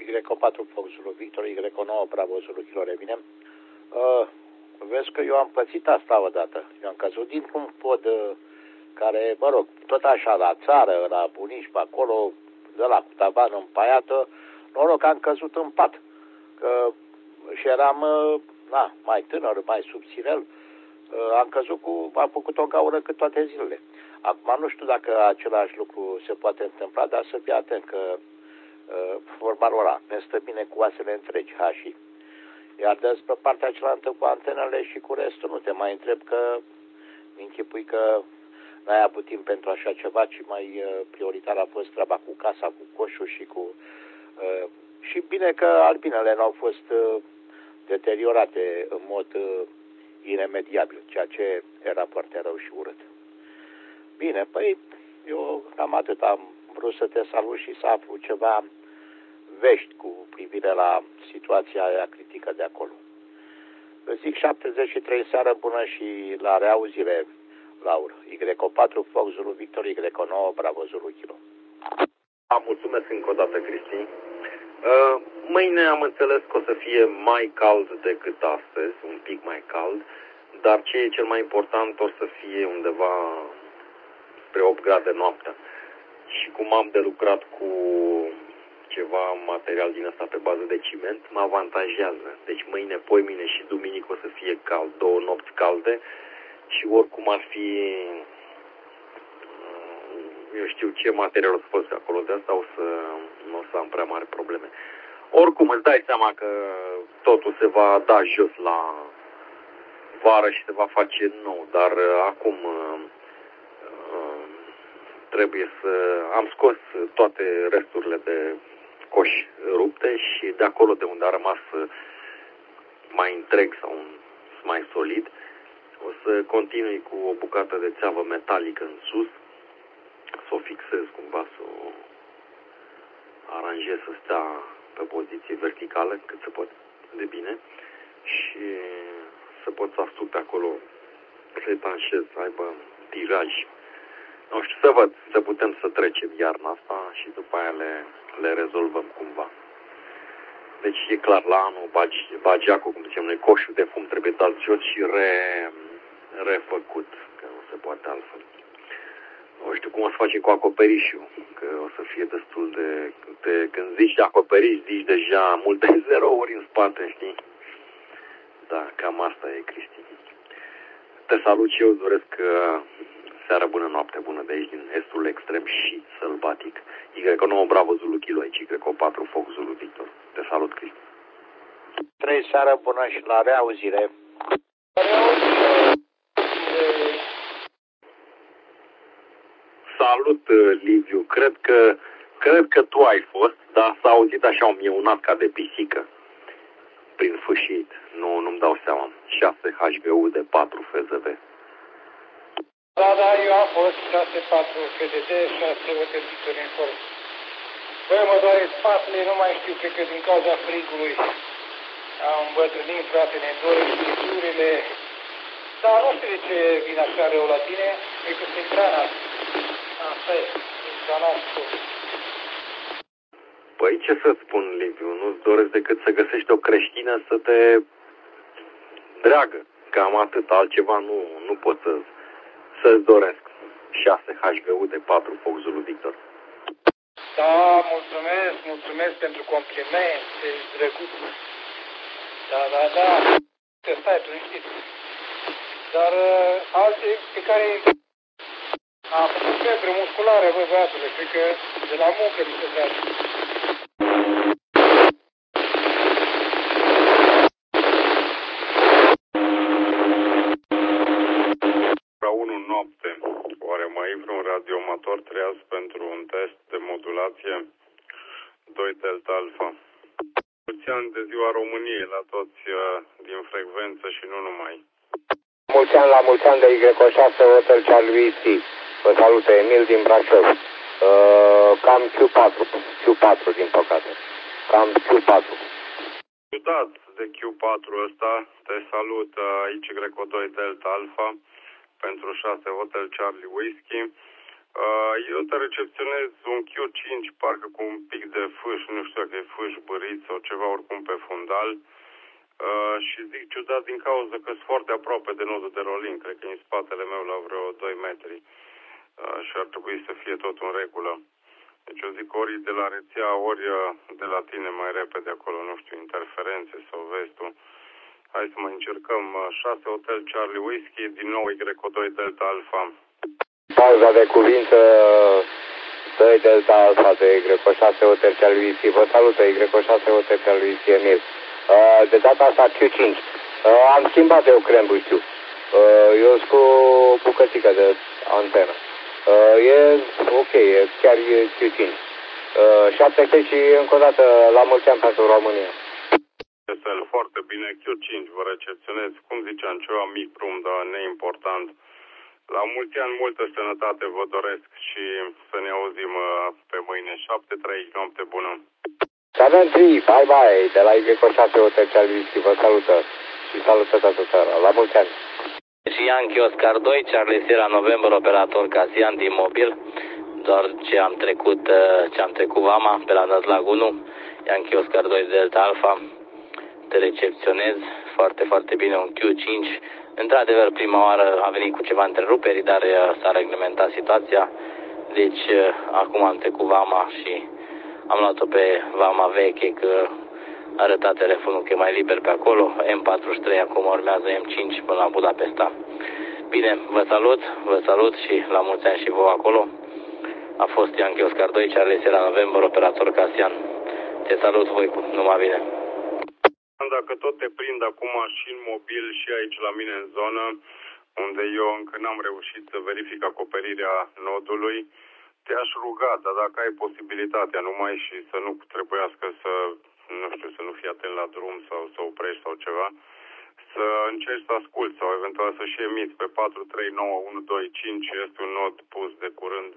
Y4 Fox Zulu Victor, Y9 Bravo Zulu Kilo revine. Vezi că eu am pățit asta odată. Eu am căzut dintr-un pod care, mă rog, tot așa la țară, la bunici pe acolo, de la cu tavanul împaiată, noroc că am căzut în pat. Că și eram mai tânăr, mai subțirel. Am făcut o gaură cât toate zilele. Acum nu știu dacă același lucru se poate întâmpla, dar să fii atent că vorba lor ne stă bine cu oasele întregi, hașii. Iar despre partea cealaltă cu antenele și cu restul nu te mai întreb, că închipui că n-ai avut timp pentru așa ceva, ci mai prioritar a fost treaba cu casa, cu coșul și cu... și bine că albinele n-au fost deteriorate în mod iremediabil, ceea ce era foarte rău și urât. Bine, păi eu cam atât am vrut să te salut și să aflu ceva vești cu privire la situația aia critică de acolo. Îți zic 73 seară bună și la reauzire, Laura. Y4 Fox Zulu Victor, Y9 Bravo Zulu Kilo. Mulțumesc încă o dată, Cristi. Mâine am înțeles că o să fie mai cald decât astăzi, un pic mai cald, dar ce e cel mai important, o să fie undeva spre 8 grade noaptea. Și cum am de lucrat cu ceva material din asta pe bază de ciment, mă avantajează. Deci mâine, poimine și duminică o să fie cald, 2 nopți calde și oricum ar fi, eu știu ce material o să folosi acolo, de asta nu o să am prea mari probleme. Oricum îți dai seama că totul se va da jos la vară și se va face nou, dar acum trebuie să... Am scos toate resturile de coș rupte și de acolo de unde a rămas mai întreg sau mai solid, o să continui cu o bucată de țeavă metalică în sus, să o fixez cumva, să o aranjez să stea pe poziție verticală cât se poate de bine și să pot să astup pe acolo, să etanșez, să aibă tiraj. Nu știu, să văd, să putem să trecem iarna asta și după aia le rezolvăm cumva. Deci e clar, la anul bagiacul, cum zicem noi, coșul de fum trebuie dat jos și refăcut, că nu se poate altfel. Nu știu cum o să facem cu acoperișul, că o să fie destul de când zici de acoperiș, zici deja multe zerouri în spate, știi? Da, cam asta e, Cristi. Te salut și eu, îți doresc seară bună, noapte bună de aici, din estul extrem și sălbatic. Y9 Bravo Zulu Kilo aici, Y4 Fox Zulu Victor. Te salut, Cristi. 3 seară bună și la reauzire. Salut, Liviu. Cred că tu ai fost, dar s-a auzit așa un mieunat ca de pisică prin fâșit. Nu-mi dau seama. 6 HGU de 4 FZV. Da, eu am fost 6-4 FDD, 6 Hotel Victor Inform. Băi, mă doare spatele, nu mai știu, cred că din cauza frigului am îmbătrânit, frate, ne dor frigurile. Dar nu știu de ce vine așa rău la tine, cred că sunt granat. Asta e, sunt granat tot. Păi ce să-ți spun, Liviu, nu-ți doresc decât să găsești o creștină să te dreagă. Cam atât, altceva nu pot să-ți doresc. 6 HGU de 4 Fox Zulu Victor. Da, mulțumesc pentru compliment, ești drăguț. Da. Să stai, tu nu știi. Dar alții pe care am făcut febră musculară, băi, băiatule, cred că de la muncă mi se trage. La 1 noapte, oare mai e vreun radioamator treaz pentru un test de modulație 2 Delta Alpha? Mulți ani de ziua României la toți din frecvență și nu numai. Mulți ani de Y6 Hotel Charlie Whiskey. Vă salută Emil din Brașov. Cam Q4 din păcate. Cam Q4. Ciudat de Q4 ăsta, te salut aici Y2 Delta Alpha pentru 6 Hotel Charlie Whiskey. Eu te recepționez un Q5, parcă cu un pic de fâș, nu știu dacă e fâș bărit sau ceva, oricum pe fundal. Și zic ciudat din cauza că sunt foarte aproape de nodul de rolling, cred că e în spatele meu la vreo 2 metri. Și ar trebui să fie tot în regulă. Deci eu zic ori de la rețea, ori de la tine mai repede acolo, nu știu, interferențe sau vezi tu. Hai să mai încercăm. 6 Hotel Charlie Whiskey, din nou Y2 Delta Alpha. Pauza de cuvinte 2 Delta Alpha de Y6 Hotel Charlie Whiskey. Vă salută Y6 Hotel Charlie Whiskey Emil. De data asta Q5. Am schimbat eu crembul, știu. Eu sunt cu bucățică de antenă. E ok, chiar e Q5. 7 și încă o dată la mulți ani pentru România. Foarte bine, Q5 vă recepționez. Cum ziceam, ceva mic prum, dar neimportant. La mulți ani, multă sănătate vă doresc și să ne auzim pe mâine. 7-3, noapte bună. 7-3, bye bye, de la Y6 Hotel Charlie Whiskey, vă salută și salută toată țara. La mulți ani. Și Yankee Oscar 2, Charlie Sierra November, operator Casian din mobil. Doar ce am trecut vama pe la Năzlag 1, Yankee Oscar 2 Delta Alpha. Te recepționez foarte, foarte bine, un Q5. Într-adevăr, prima oară a venit cu ceva întreruperi, dar s-a reglementat situația. Deci, acum am trecut vama și am luat-o pe vama veche, că arăta telefonul că e mai liber pe acolo. M43, acum urmează M5 până la Budapesta. Bine, vă salut și la mulți ani și vouă acolo. A fost Yankee Oscar 2, Charlie Sierra November, operator Casian. Te salut, Voicu, numai bine. Dacă tot te prind acum și în mobil și aici la mine în zonă, unde eu încă n-am reușit să verific acoperirea nodului, te-aș ruga, dar dacă ai posibilitatea numai și să nu trebuiască să, nu știu, să nu fii atent la drum sau să oprești sau ceva, să încerci să asculti sau eventual să și emiți pe 439125, este un nod pus de curând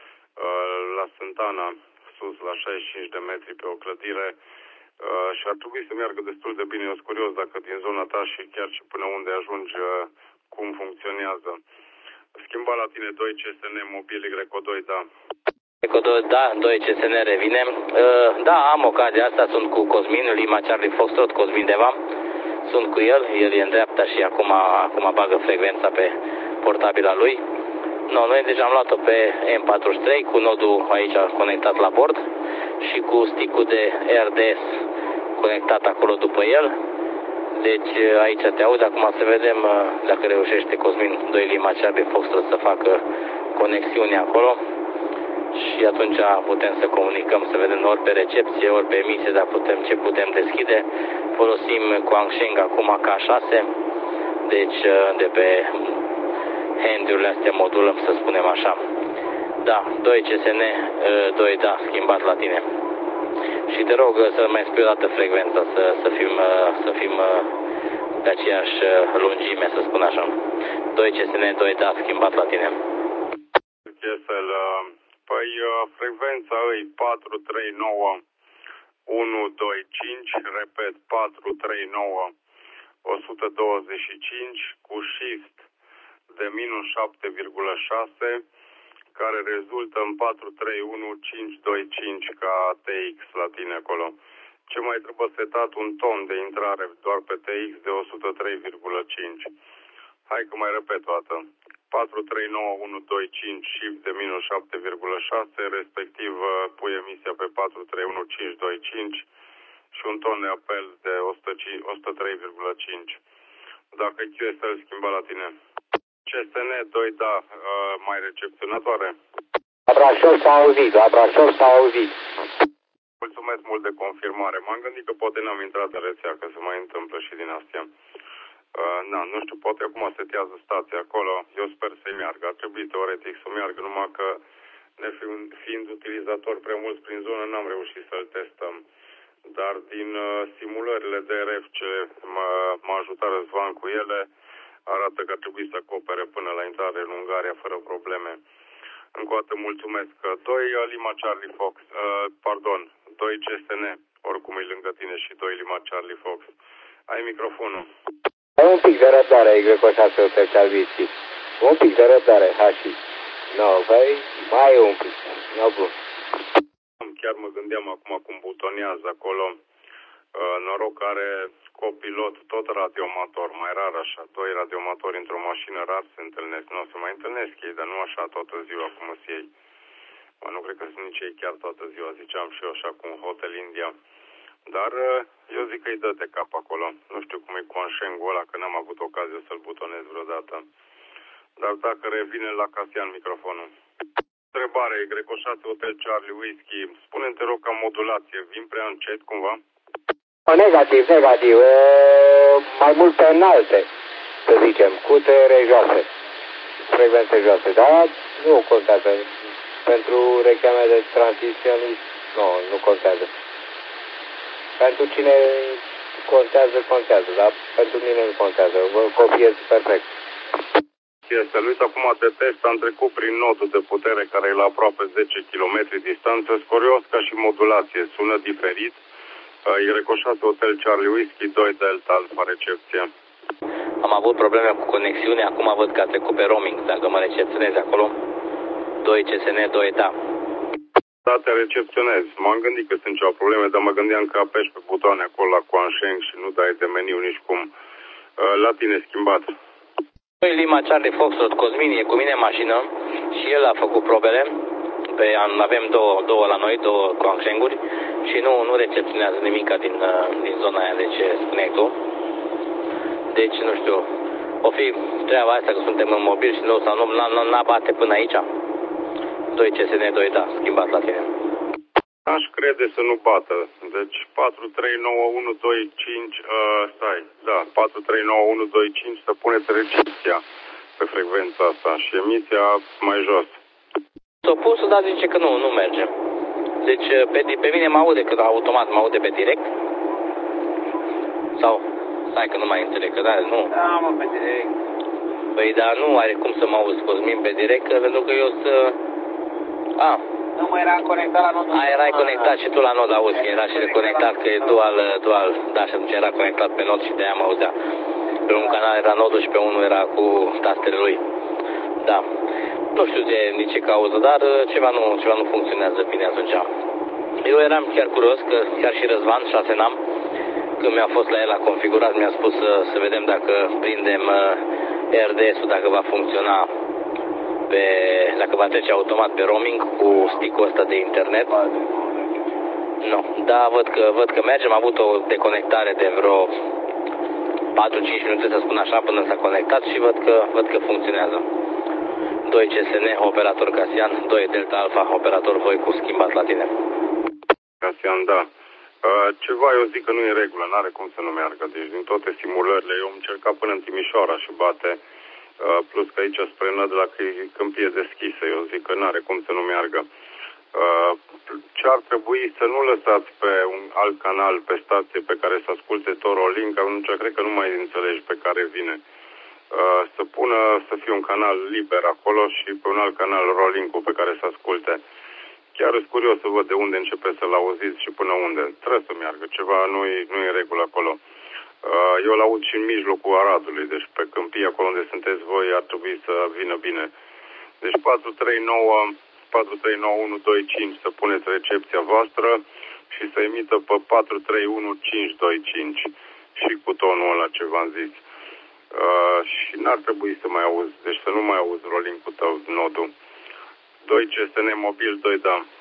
la Sântana, sus la 65 de metri pe o clădire. Și ar trebui să meargă destul de bine. Eu sunt curios dacă din zona ta și chiar și până unde ajungi, cum funcționează. Schimba la tine 2 CSN mobil Y2, da. Y2, da, 2 CSN revine. Da, am ocazia asta, sunt cu Cosmin, Lima Charlie Foxtrot, Cosmin Deva. Sunt cu el e în dreapta și acum bagă frecvența pe portabila lui. Noi deja am luat-o pe M43 cu nodul aici conectat la bord și cu sticul de RDS conectat acolo după el. Deci aici te aud, acum să vedem dacă reușește Cosmin 2 Lima Charlie Foxtrot să facă conexiune acolo și atunci putem să comunicăm, să vedem ori pe recepție, ori pe emisie, dar ce putem deschide. Folosim Guangsheng acum K6, deci de pe handy-urile astea modulăm, să spunem așa. Da, 2 CSN, 2 da, schimbat la tine. Și te rog să mai spui o dată frecvența, să fim pe aceeași lungime, să spun așa. 2 CSN, 2 da, schimbat la tine. Păi frecvența îi 439 125, repet 439 125 cu shift de minus 7,6, care rezultă în 431525 ca TX la tine acolo. Ce mai trebuie setat? Un ton de intrare doar pe TX de 103,5. Hai că mai repet o dată. 439125 shift de minus 7,6, respectiv pui emisia pe 431525 și un ton de apel de 103,5. Dacă QSL schimba la tine. CSN 2 da, mai recepționatoare. La Brașov s-a auzit, la Brașov s-a auzit. Mulțumesc mult de confirmare. M-am gândit că poate n-am intrat în rețea, că se mai întâmplă și din astea. Nu știu, poate acum setează stația acolo. Eu sper să-i meargă. Ar trebui teoretic să meargă, numai că fiind utilizatori prea mulți prin zonă, n-am reușit să-l testăm. Dar din simulările de RF ce m-a ajutat Răzvan cu ele, arată că ar trebui să acopere până la intrare în Ungaria fără probleme. Încă o dată mulțumesc. 2 Lima Charlie Fox, 2 CSN, oricum e lângă tine, și 2 Lima Charlie Fox. Ai microfonul. Ai un pic de răbdare, Y6 Hotel Charlie Whiskey. Un pic de răbdare, Hashi. Nu, păi, mai e un pic. Nu, bun. Chiar mă gândeam acum cum butonează acolo. Noroc că are copilot tot radioamator, mai rar așa. Doi radioamatori într-o mașină rar se întâlnesc. Nu se mai întâlnesc ei, dar nu așa toată ziua cum sunt ei. Nu cred că sunt nici ei chiar toată ziua, ziceam și eu așa cu un Hotel India. Dar eu zic că îi dă de cap acolo. Nu știu cum e cu Anșengul ăla, că n-am avut ocazie să-l butonez vreodată. Dar dacă revine la Casian microfonul. Întrebare, Greco 6 Hotel Charlie Whiskey. Spune-mi, te rog, ca modulație, vin prea încet cumva? Negativ. Mai mult pe înalte, să zicem, cu tere joase, frecvențe joase, dar nu contează. Pentru reclame de transmisionist, nu contează. Pentru cine contează, dar pentru mine nu contează. Vă copiez perfect. Este lui acum de test, am trecut prin nodul de putere care e la aproape 10 km distanță, scorios ca și modulație, sună diferit. E recoșat Hotel Charlie Whiskey 2 Delta Alpha recepție. Am avut probleme cu conexiunea, acum văd că a trecut pe roaming, dacă mă recepționezi acolo. 2 CSN, 2 da. Da, te recepționez. M-am gândit că sunt ceva probleme, dar mă gândeam că apeși pe butoane acolo la Quansheng și nu dai de meniu nici cum. La tine schimbat. Lima Charlie Foxtrot Cosmin e cu mine în mașină și el a făcut probele. Avem două la noi, două Quansheng-uri și nu recepționează nimica din zona aia de ce spuneai tu. Deci, nu știu, o fi treaba asta că suntem în mobil și nu, sau n-a bate până aici. 2 CSN, 2 da, schimbat la tine. Aș crede să nu bată. Deci 439125, stai, da, 439125 să puneți recepția pe frecvența asta și emisia mai jos. S-a pus, dar zice că nu merge. Deci pe mine mă aude, că automat mă aude pe direct. Sau, stai că nu mai înțeleg, că da, nu. Da, mă, pe direct. Păi, dar nu are cum să mă auzi, Cosmin, pe direct, pentru că eu să... Nu mă eram conectat la nodul. Erai conectat și tu la nod, auzi, că era și conectat, că e dual, da, și atunci era conectat pe nod și de-aia mă auzea. Pe un canal era nodul și pe unul era cu tastele lui. Da. Nu știu nici ce cauză, dar ceva nu funcționează bine atunci. Eu eram chiar curios, că chiar și Răzvan, 6 n-am, când mi-a fost la el la configurat, mi-a spus să vedem dacă prindem RDS-ul, dacă va funcționa, dacă va trece automat pe roaming cu stick-ul ăsta de internet. Nu, da, văd că merge. Am avut o deconectare de vreo 4-5 minute, să spun așa, până s-a conectat și văd că funcționează. 2 CSN, operator Casian, 2 Delta Alpha, operator Voicu, schimbat la tine. Casian, da. Ceva eu zic că nu e în regulă, n-are cum să nu meargă. Deci din toate simulările, eu am încercat până în Timișoara și bate, plus că aici spre Nădlac e câmpie deschisă. Eu zic că n-are cum să nu meargă. Ce ar trebui să nu lăsați pe un alt canal, pe stație pe care să asculte Torolink, atunci cred că nu mai înțelegi pe care vine. Să fie un canal liber acolo și pe un alt canal Rolink-ul pe care să asculte. Chiar sunt curios să văd de unde începe să-l auziți și până unde. Trebuie să meargă, ceva nu e în regulă acolo. Eu l-aud și în mijlocul Aradului, deci pe câmpie, acolo unde sunteți voi, ar trebui să vină bine. Deci 439125 să puneți recepția voastră și să emită pe 431525 și cu tonul ăla ce v-am zis. Și n-ar trebui să mai auzi, deci să nu mai auzi rolling-ul tău, nodul. 2 CSN mobil, 2 da.